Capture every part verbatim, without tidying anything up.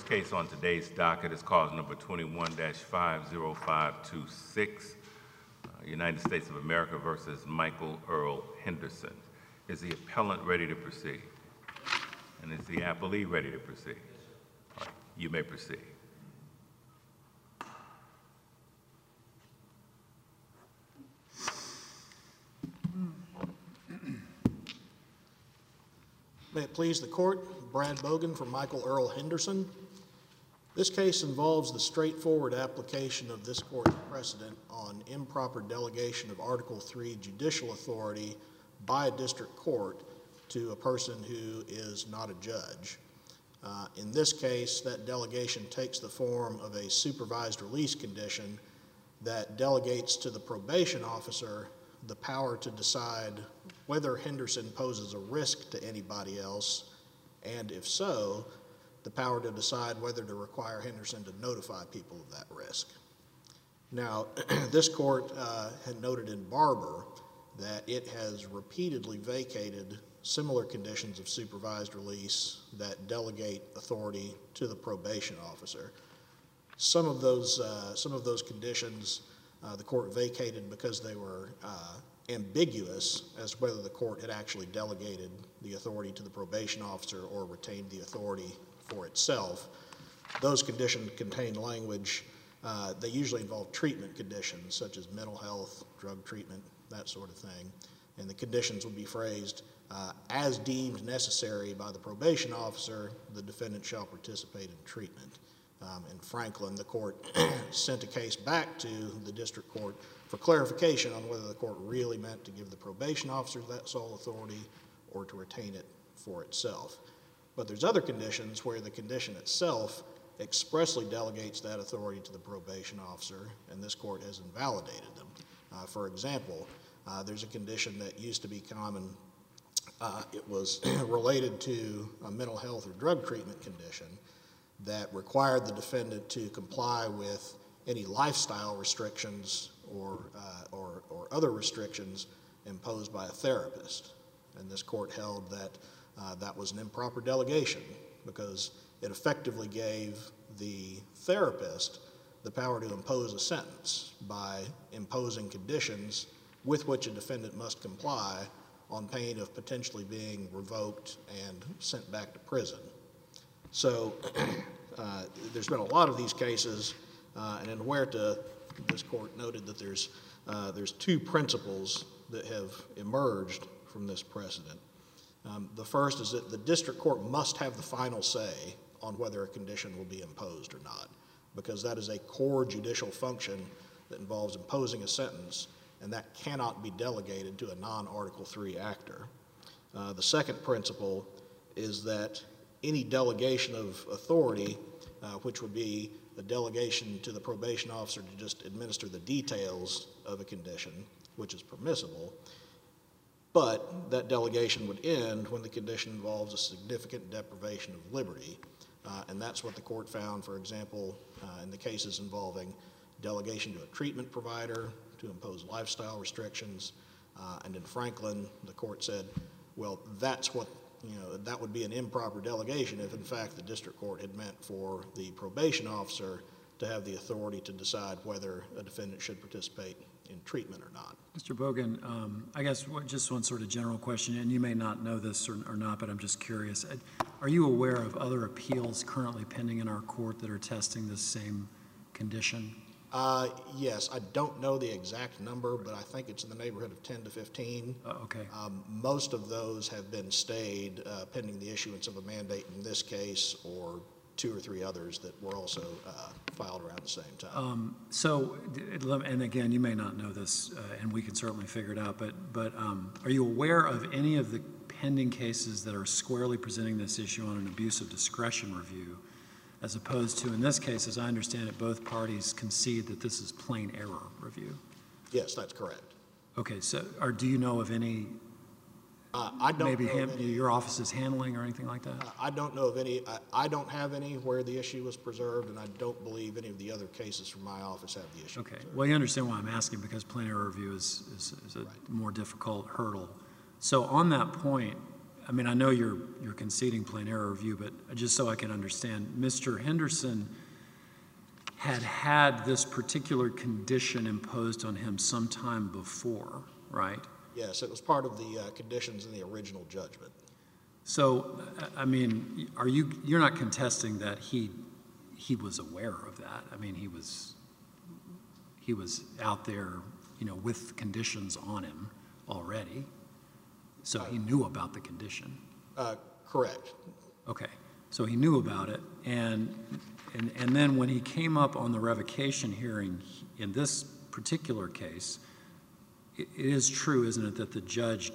first case on today's docket is cause number twenty-one dash five zero five two six, uh, United States of America versus Michael Earl Henderson. Is the appellant ready to proceed? And is the appellee ready to proceed? All right, you may proceed. May it please the court, Brad Bogan for Michael Earl Henderson. This case involves the straightforward application of this court's precedent on improper delegation of Article three judicial authority by a district court to a person who is not a judge. Uh, in this case, that delegation takes the form of a supervised release condition that delegates to the probation officer the power to decide whether Henderson poses a risk to anybody else, and if so, the power to decide whether to require Henderson to notify people of that risk. Now, this court uh, had noted in Barber that it has repeatedly vacated similar conditions of supervised release that delegate authority to the probation officer. Some of those, uh, some of those conditions uh, the court vacated because they were uh, ambiguous as to whether the court had actually delegated the authority to the probation officer or retained the authority for itself. Those conditions contain language, uh, they usually involve treatment conditions such as mental health, drug treatment, that sort of thing. And the conditions would be phrased, uh, as deemed necessary by the probation officer, the defendant shall participate in treatment. Um, in Franklin, the court sent a case back to the district court for clarification on whether the court really meant to give the probation officer that sole authority or to retain it for itself. But there's other conditions where the condition itself expressly delegates that authority to the probation officer, and this court has invalidated them. Uh, for example, uh, there's a condition that used to be common. Uh, it was related to a mental health or drug treatment condition that required the defendant to comply with any lifestyle restrictions or, uh, or, or other restrictions imposed by a therapist. And this court held that uh, that was an improper delegation because it effectively gave the therapist the power to impose a sentence by imposing conditions with which a defendant must comply on pain of potentially being revoked and sent back to prison. So uh, there's been a lot of these cases, uh, and in Huerta, this court noted that there's, uh, there's two principles that have emerged from this precedent. Um, the first is that the district court must have the final say on whether a condition will be imposed or not, because that is a core judicial function that involves imposing a sentence, and that cannot be delegated to a non-Article three actor. Uh, the second principle is that any delegation of authority, uh, which would be a delegation to the probation officer to just administer the details of a condition, which is permissible, but that delegation would end when the condition involves a significant deprivation of liberty. Uh, and that's what the court found, for example, uh, in the cases involving delegation to a treatment provider to impose lifestyle restrictions. Uh, and in Franklin, the court said, well, that's what, you know, that would be an improper delegation if, in fact, the district court had meant for the probation officer to have the authority to decide whether a defendant should participate in treatment or not. Mister Bogan, um, I guess what, just one sort of general question, and you may not know this or, or not, but I'm just curious. Are you aware of other appeals currently pending in our court that are testing this same condition? Uh, yes, I don't know the exact number, but I think it's in the neighborhood of ten to fifteen. Uh, okay. Um, most of those have been stayed uh, pending the issuance of a mandate in this case, or two or three others that were also uh, filed around the same time. Um, so, and again, you may not know this, uh, and we can certainly figure it out, but, but um, are you aware of any of the pending cases that are squarely presenting this issue on an abuse of discretion review, as opposed to, in this case, as I understand it, both parties concede that this is plain error review? Yes, that's correct. Okay, so or do you know of any Uh, I don't maybe know ham- of any, your office is handling or anything like that? uh, I don't know of any. I, I don't have any where the issue was preserved, and I don't believe any of the other cases from my office have the issue Okay. preserved. Well, you understand why I'm asking, because plain error review is, is, is a Right. more difficult hurdle. So on that point, I mean, I know you're, you're conceding plain error review, but just so I can understand, Mister Henderson had had this particular condition imposed on him sometime before, right? Yes, it was part of the uh, conditions in the original judgment. So, I mean, are you, you're not contesting that he, he was aware of that? I mean, he was, he was out there, you know, with conditions on him already, so he knew about the condition. Uh, correct. Okay, so he knew about it, and, and, and then when he came up on the revocation hearing in this particular case, it, it is true, isn't it, that the judge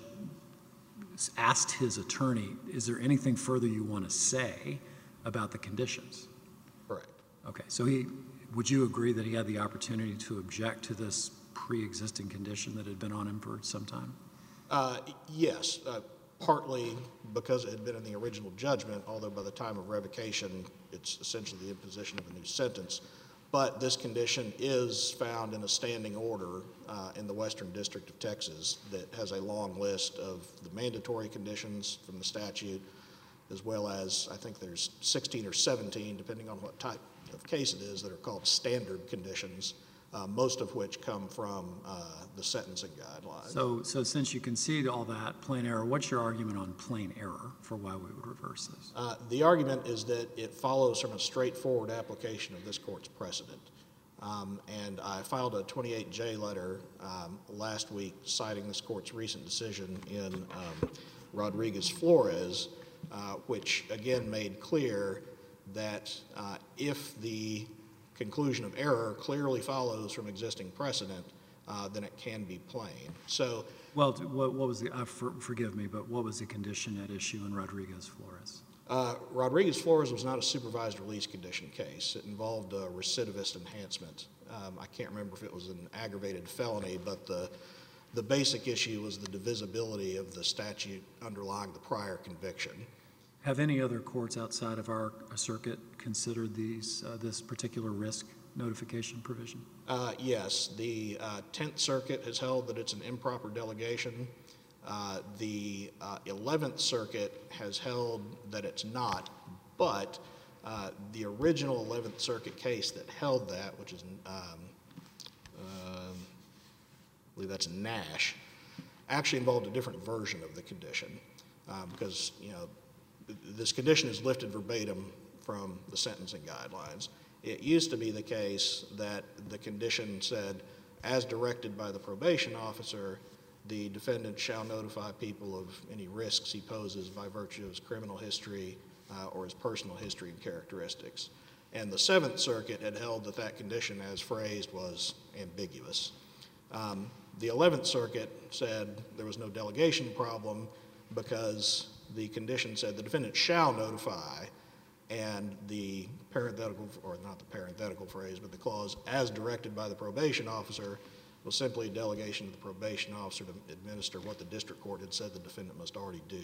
asked his attorney, is there anything further you want to say about the conditions? Correct. Okay, so he, would you agree that he had the opportunity to object to this pre-existing condition that had been on him for some time? Uh, yes, uh, partly because it had been in the original judgment, although by the time of revocation, it's essentially the imposition of a new sentence. But this condition is found in a standing order uh, in the Western District of Texas that has a long list of the mandatory conditions from the statute, as well as, I think there's sixteen or seventeen, depending on what type of case it is, that are called standard conditions, uh, most of which come from uh, the sentencing guidelines. So, so since you concede all that plain error, what's your argument on plain error for why we would reverse this? Uh, the argument is that it follows from a straightforward application of this court's precedent. Um, and I filed a twenty-eight J letter um, last week citing this court's recent decision in um, Rodriguez-Flores, uh, which again made clear that uh, if the conclusion of error clearly follows from existing precedent, uh, then it can be plain. So, Well, what, what was the, uh, for, forgive me, but what was the condition at issue in Rodriguez-Flores? Uh, Rodriguez-Flores was not a supervised release condition case. It involved a recidivist enhancement. Um, I can't remember if it was an aggravated felony, but the, the basic issue was the divisibility of the statute underlying the prior conviction. Have any other courts outside of our circuit considered these, uh, this particular risk notification provision? Uh, yes, the uh, Tenth Circuit has held that it's an improper delegation. Uh, the uh, Eleventh Circuit has held that it's not, but uh, the original Eleventh Circuit case that held that, which is, um, uh, I believe that's Nash, actually involved a different version of the condition uh, because, you know, this condition is lifted verbatim from the sentencing guidelines. It used to be the case that the condition said, as directed by the probation officer, the defendant shall notify people of any risks he poses by virtue of his criminal history uh, or his personal history and characteristics. And the Seventh Circuit had held that that condition, as phrased, was ambiguous. Um, the Eleventh Circuit said there was no delegation problem because the condition said the defendant shall notify, and the parenthetical, or not the parenthetical phrase, but the clause, as directed by the probation officer, was simply a delegation to the probation officer to administer what the district court had said the defendant must already do.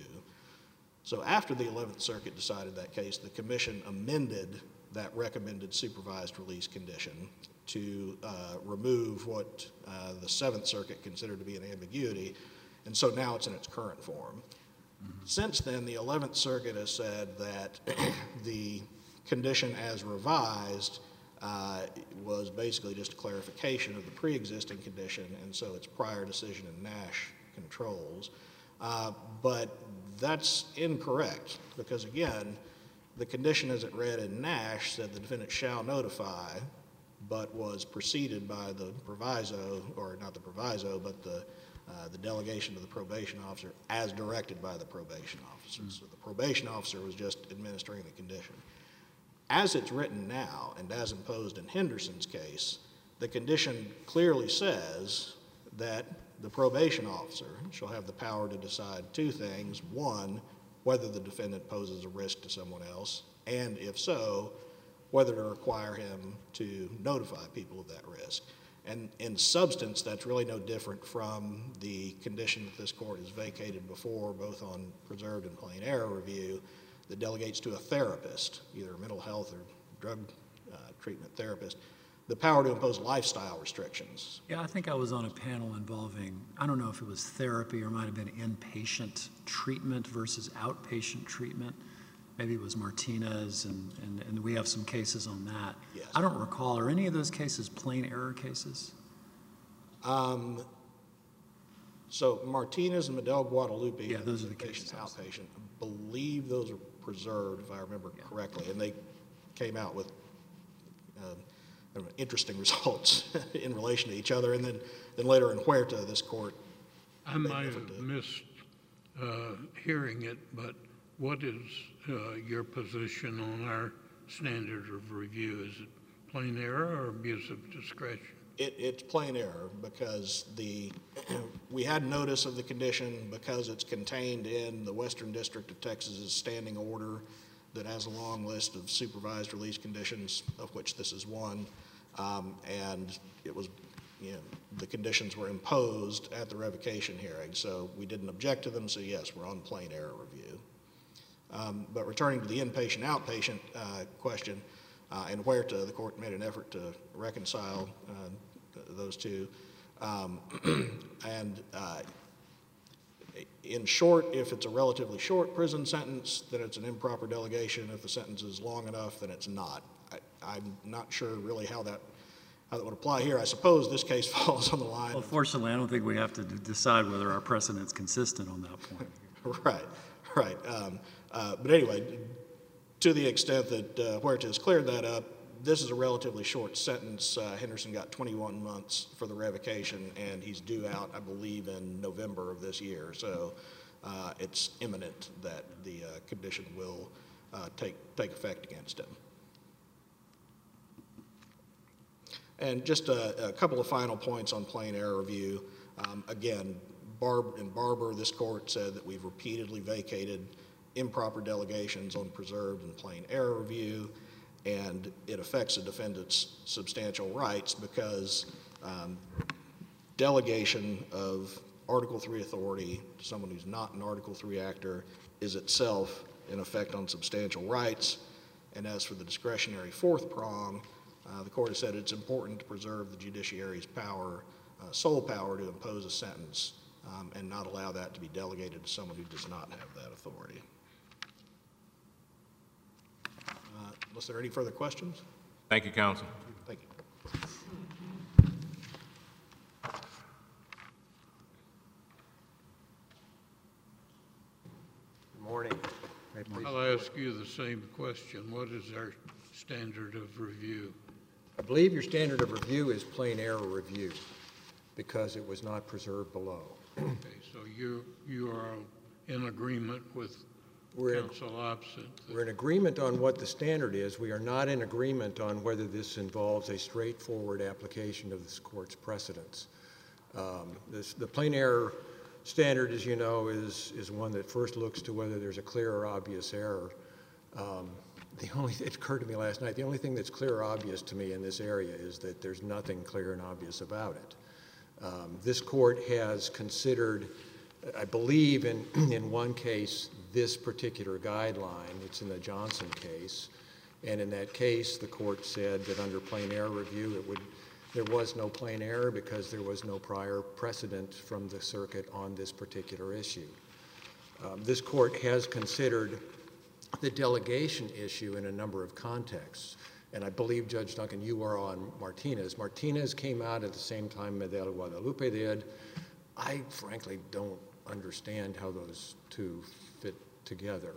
So after the Eleventh Circuit decided that case, the commission amended that recommended supervised release condition to uh, remove what uh, the Seventh Circuit considered to be an ambiguity, and so now it's in its current form. Since then, the Eleventh Circuit has said that the condition as revised uh, was basically just a clarification of the pre-existing condition, and so its prior decision in Nash controls. Uh, but that's incorrect, because again, the condition as it read in Nash said the defendant shall notify, but was preceded by the proviso, or not the proviso, but the Uh, the delegation to the probation officer as directed by the probation officer. Mm-hmm. So the probation officer was just administering the condition. As it's written now, and as imposed in Henderson's case, the condition clearly says that the probation officer shall have the power to decide two things. One, whether the defendant poses a risk to someone else, and if so, whether to require him to notify people of that risk. And in substance, that's really no different from the condition that this court has vacated before, both on preserved and plain error review, that delegates to a therapist, either a mental health or drug uh, treatment therapist, the power to impose lifestyle restrictions. Yeah, I think I was on a panel involving, I don't know if it was therapy or might have been inpatient treatment versus outpatient treatment. Maybe it was Martinez, and, and, and we have some cases on that. Yes. I don't recall, are any of those cases plain error cases? Um, so Martinez and Medell Guadalupe. Yeah, those are the inpatient, cases. Outpatient. I believe those are preserved, if I remember Yeah. correctly, and they came out with um, interesting results in relation to each other. And then, then later in Huerta, this court. I might have missed uh, hearing it, but what is uh, your position on our standard of review? Is it plain error or abuse of discretion? It, it's plain error because the we had notice of the condition because it's contained in the Western District of Texas's standing order that has a long list of supervised release conditions, of which this is one, um, and it was, you know, the conditions were imposed at the revocation hearing, so we didn't object to them. So yes, we're on plain error review. Um, but returning to the inpatient outpatient uh, question. Uh, in Huerta, the court made an effort to reconcile uh, those two. Um, and uh, in short, if it's a relatively short prison sentence, then it's an improper delegation. If the sentence is long enough, then it's not. I, I'm not sure really how that, how that would apply here. I suppose this case falls on the line. Well, fortunately, I don't think we have to d- decide whether our precedent's consistent on that point. Of, right, right. Um, uh, but anyway, to the extent that uh, Huerta has cleared that up, this is a relatively short sentence. Uh, Henderson got twenty-one months for the revocation, and he's due out, I believe, in November of this year. So uh, it's imminent that the uh, condition will uh, take, take effect against him. And just a, a couple of final points on plain error review. Um, again, Barb, in Barber, this court said that we've repeatedly vacated improper delegations on preserved and plain error review, and it affects a defendant's substantial rights because um, delegation of Article three authority to someone who's not an Article three actor is itself an effect on substantial rights. And as for the discretionary fourth prong, uh, the court has said it's important to preserve the judiciary's power, uh, sole power to impose a sentence, um, and not allow that to be delegated to someone who does not have that authority. Uh, unless there are any further questions? Thank you, counsel. Thank you. Good morning. May I please- I'll ask you the same question. What is our standard of review? I believe your standard of review is plain error review because it was not preserved below. Okay, so you, you are in agreement with We're in, counsel opposite? we're in agreement on what the standard is. We are not in agreement on whether this involves a straightforward application of this court's precedents. Um, this, the plain error standard, as you know, is, is one that first looks to whether there's a clear or obvious error. Um, the only, it occurred to me last night, the only thing that's clear or obvious to me in this area is that there's nothing clear and obvious about it. Um, this court has considered, I believe in, in one case, this particular guideline. It's in the Johnson case. And in that case, the court said that under plain error review, it would, there was no plain error because there was no prior precedent from the circuit on this particular issue. Um, this court has considered the delegation issue in a number of contexts. And I believe, Judge Duncan, you are on Martinez. Martinez came out at the same time Medell Guadalupe did. I frankly don't understand how those two fit together.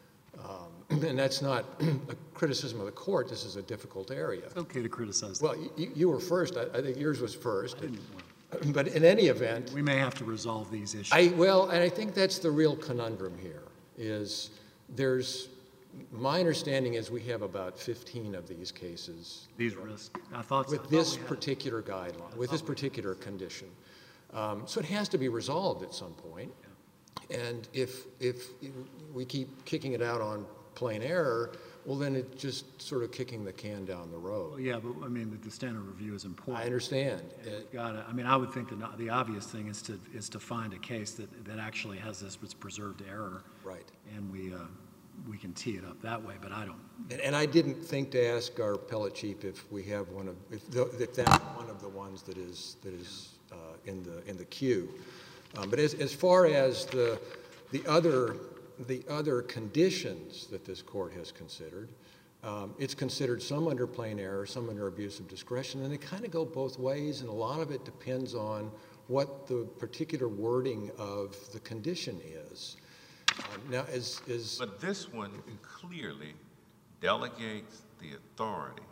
Um, and that's not a criticism of the court. This is a difficult area. It's okay to criticize that. Well, you, you were first. I, I think yours was first. I didn't want- But in any event, We may have to resolve these issues. I, well, and I think that's the real conundrum here, is there's, my understanding is we have about fifteen of these cases These risks, I thought so. I with thought this we had- particular guideline, with this particular condition. Um, so it has to be resolved at some point. And if, if we keep kicking it out on plain error, well, then it's just sort of kicking the can down the road. Well, yeah, but I mean, the- the standard review is important. I understand. And we've gotta, I mean, I would think that not- the obvious thing is to, is to find a case that, that actually has this, was preserved error. Right. And we, uh, we can tee it up that way, but I don't. And, and I didn't think to ask our appellate chief if we have one of, if, the, if that's one of the ones that is, that is uh, in the, in the queue. Um, but as, as far as the, the other, the other conditions that this court has considered, um, it's considered some under plain error, some under abuse of discretion, and they kind of go both ways, and a lot of it depends on what the particular wording of the condition is. Um, now, as, as But this one clearly delegates the authority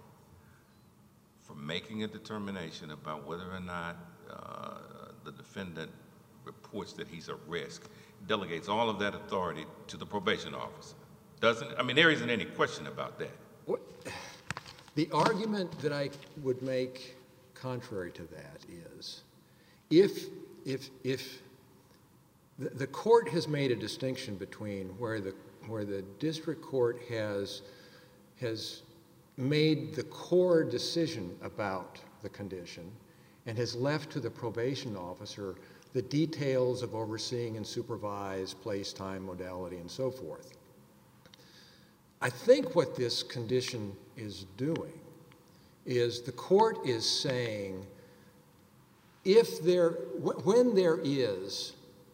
for making a determination about whether or not uh, the defendant reports that he's a risk. It delegates all of that authority to the probation officer, doesn't it? I mean, there isn't any question about that. What, the argument that I would make contrary to that is, if, if, if the, the court has made a distinction between where the, where the district court has, has made the core decision about the condition and has left to the probation officer the details of overseeing and supervise, place, time, modality, and so forth. I think what this condition is doing is the court is saying, if there, when there is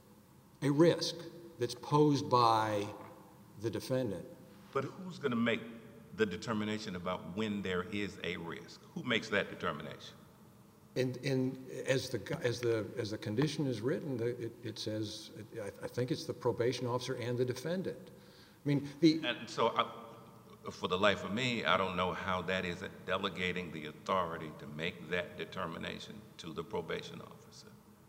a risk that's posed by the defendant. But who's going to make the determination about when there is a risk? Who makes that determination? And, and as the as the as the condition is written, the, it, it says, I, I think it's the probation officer and the defendant. I mean, the And so, I, for the life of me, I don't know how that isn't delegating the authority to make that determination to the probation officer.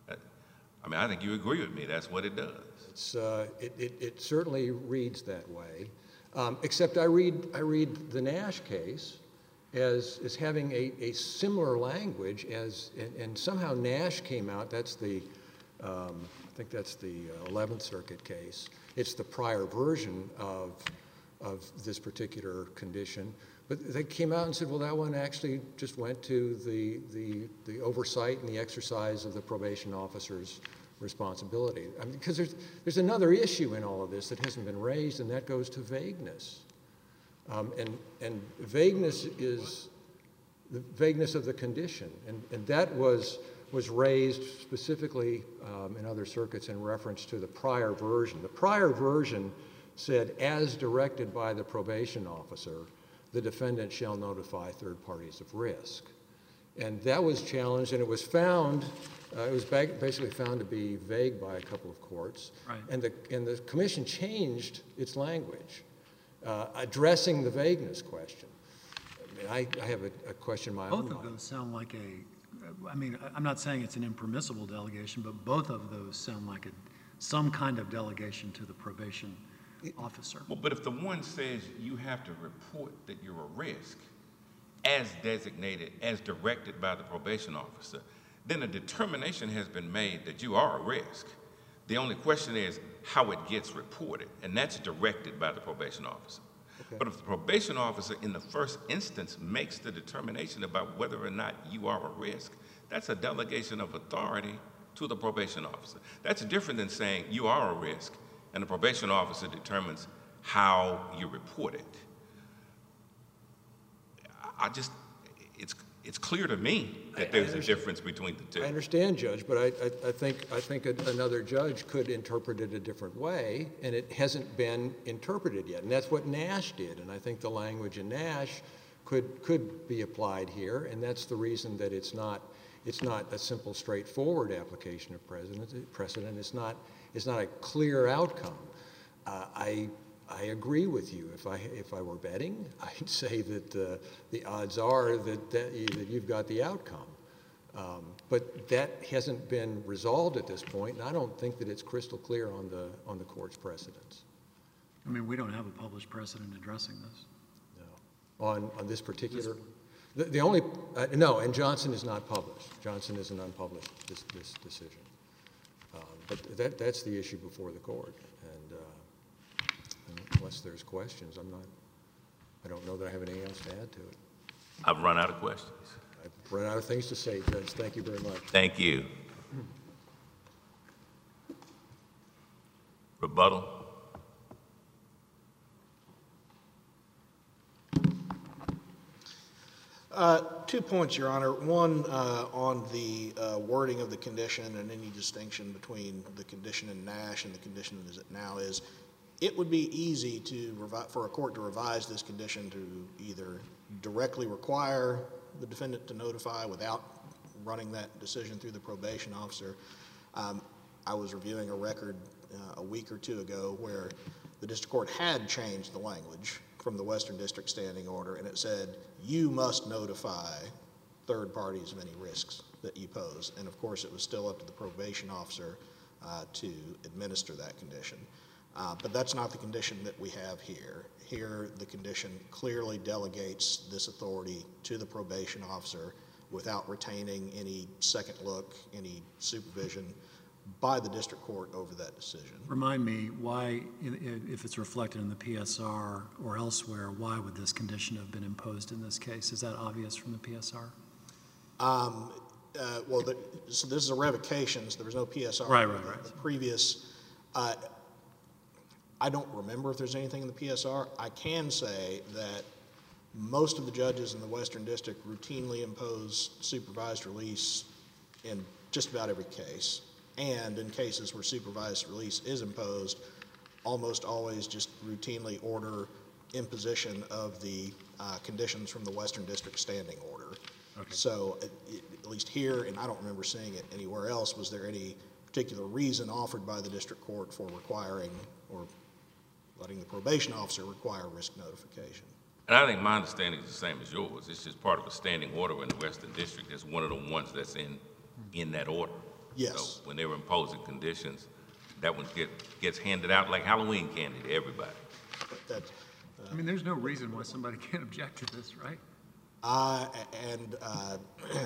I mean, I think you agree with me. That's what it does. It's uh, it, it it certainly reads that way. Um, except I read I read the Nash case as, as having a, a similar language as, and, and somehow Nash came out, that's the, um, I think that's the eleventh Circuit case. It's the prior version of, of this particular condition. But they came out and said, well, that one actually just went to the, the, the oversight and the exercise of the probation officer's responsibility. I mean, because there's, there's another issue in all of this that hasn't been raised, and that goes to vagueness. Um, and, and vagueness is the vagueness of the condition, and, and that was, was raised specifically um, in other circuits in reference to the prior version. The prior version said, as directed by the probation officer, the defendant shall notify third parties of risk. And that was challenged, and it was found, uh, it was basically found to be vague by a couple of courts. Right. And the, and the commission changed its language, uh, addressing the vagueness question. I mean, I, I have a, a question in my Both own of mind. those sound like a, I mean, I'm not saying it's an impermissible delegation, but both of those sound like a, some kind of delegation to the probation officer. Well, but if the one says you have to report that you're a risk, as designated, as directed by the probation officer, then a determination has been made that you are a risk. The only question is how it gets reported, and that's directed by the probation officer. Okay. But if the probation officer in the first instance makes the determination about whether or not you are a risk, that's a delegation of authority to the probation officer. That's different than saying you are a risk, and the probation officer determines how you report it. I just, it's it's clear to me that there's a difference between the two. I understand, Judge, but I, I, I think I think a, another judge could interpret it a different way, and it hasn't been interpreted yet. And that's what Nash did, and I think the language in Nash could could be applied here, and that's the reason that it's not it's not a simple, straightforward application of precedent. Precedent. It's not it's not a clear outcome. Uh, I. I agree with you. If I if I were betting, I'd say that uh, the odds are that, that, you, that you've got the outcome. Um, but that hasn't been resolved at this point, and I don't think that it's crystal clear on the on the court's precedents. I mean, we don't have a published precedent addressing this. No, on on this particular, the, the only uh, no, and Johnson is not published. Johnson is an unpublished this, this decision. Um, but that that's the issue before the court. And, uh, unless there's questions, I'm not, I don't know that I have anything else to add to it. I've run out of questions. I've run out of things to say, Judge. Thank you very much. Thank you. Rebuttal. Uh, Two points, Your Honor. One, uh, on the uh, wording of the condition and any distinction between the condition in Nash and the condition as it now is. It would be easy to revi- for a court to revise this condition to either directly require the defendant to notify without running that decision through the probation officer. Um, I was reviewing a record uh, a week or two ago where the district court had changed the language from the Western District Standing Order, and it said, you must notify third parties of any risks that you pose. And of course, it was still up to the probation officer uh, to administer that condition. Uh, but that's not the condition that we have here. Here, the condition clearly delegates this authority to the probation officer without retaining any second look, any supervision by the district court over that decision. Remind me, why, i- i- if it's reflected in the P S R or elsewhere, why would this condition have been imposed in this case? Is that obvious from the P S R? Um, uh, well, the, so this is a revocation, so there was no P S R. Right, right, right. The previous, uh, I don't remember if there's anything in the P S R. I can say that most of the judges in the Western District routinely impose supervised release in just about every case. And in cases where supervised release is imposed, almost always just routinely order imposition of the uh, conditions from the Western District Standing Order. Okay. So it, it, at least here, and I don't remember seeing it anywhere else, was there any particular reason offered by the district court for requiring or letting the probation officer require risk notification? And I think my understanding is the same as yours. It's just part of a standing order in the Western District. It's one of the ones that's in, in that order. Yes. So when they were imposing conditions, that one get, gets handed out like Halloween candy to everybody. That, I mean, there's no reason why somebody can't object to this, right? Uh, and, uh, uh,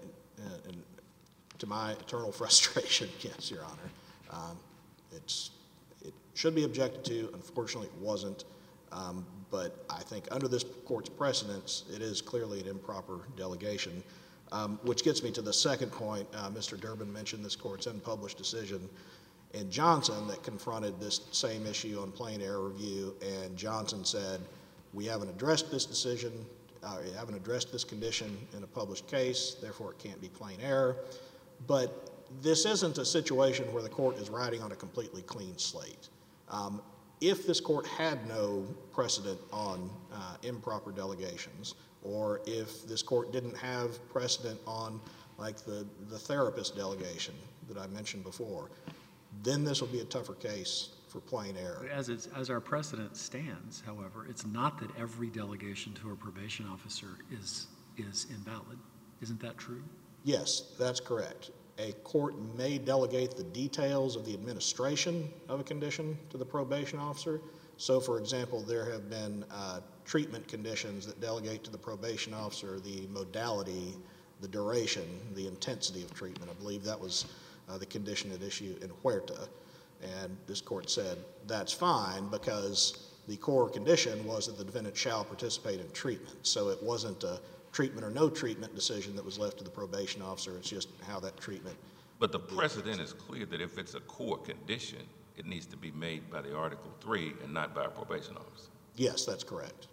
and to my eternal frustration, yes, Your Honor, um, it's, it should be objected to. Unfortunately, it wasn't. Um, but I think under this court's precedents, it is clearly an improper delegation, um, which gets me to the second point. Uh, Mister Durbin mentioned this court's unpublished decision in Johnson that confronted this same issue on plain error review, and Johnson said, we haven't addressed this decision, uh, we haven't addressed this condition in a published case, therefore it can't be plain error. But this isn't a situation where the court is riding on a completely clean slate. Um, if this court had no precedent on uh, improper delegations, or if this court didn't have precedent on like the, the therapist delegation that I mentioned before, then this will be a tougher case for plain error. As it's, as our precedent stands, however, it's not that every delegation to a probation officer is, is invalid. Isn't that true? Yes, that's correct. A court may delegate the details of the administration of a condition to the probation officer. So, for example, there have been uh, treatment conditions that delegate to the probation officer the modality, the duration, the intensity of treatment. I believe that was uh, the condition at issue in Huerta. And this court said that's fine because the core condition was that the defendant shall participate in treatment. So it wasn't a treatment or no treatment decision that was left to the probation officer. It's just how that treatment. But the precedent is clear that if it's a core condition, it needs to be made by the Article three and not by a probation officer. Yes, that's correct.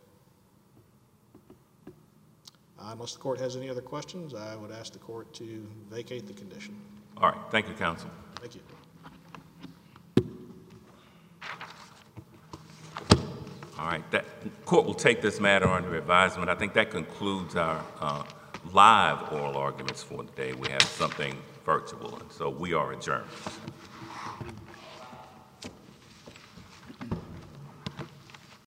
Uh, unless the court has any other questions, I would ask the court to vacate the condition. All right. Thank you, counsel. Thank you. All right. That court will take this matter under advisement. I think that concludes our uh, live oral arguments for today. We have something virtual, and so we are adjourned.